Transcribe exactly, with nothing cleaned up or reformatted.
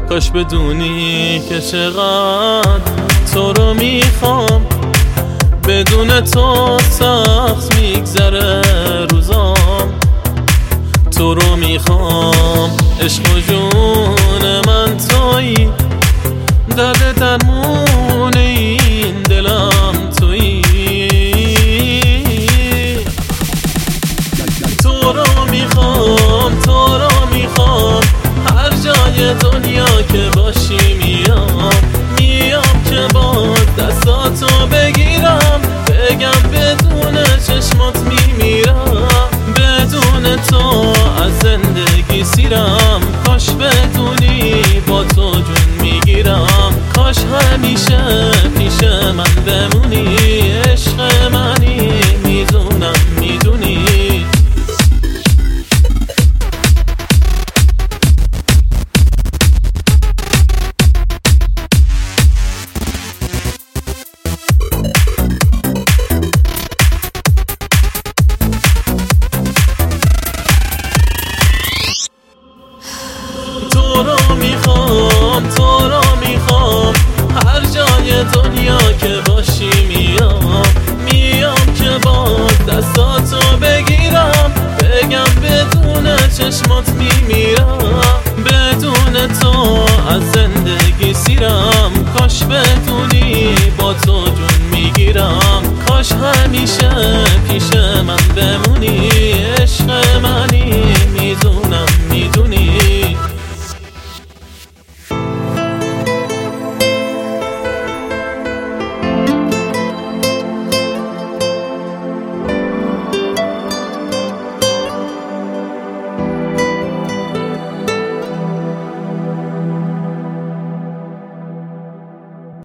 کاش بدونی که چقدر تو رو میخوام، بدون تو سخت میگذره روزام. تو رو میخوام، عشق و جون من تویی، درد درمون این دلم تویی. تو رو میخوام، تو رو میخوام، هر جای دنیا که باشی میام. میام که با دستاتو بگیرم، بگم بدون چشمات میمیرم. بدون تو از زندگی سیرم، کاش بدونی با تو جون میگیرم. کاش همیشه پیش من بمونی، عشق منی میدونم میدونی. تو رو میخوام، تو رو میخوام، هر جای دنیا که باشی میام. میام که با دستاتو بگیرم، بگم بدون چشمات میمیرم. بدون تو از زندگی سیرم، کاش بدونی با تو جون میگیرم. کاش همیشه پیش من بمونی، عشق منی میدونم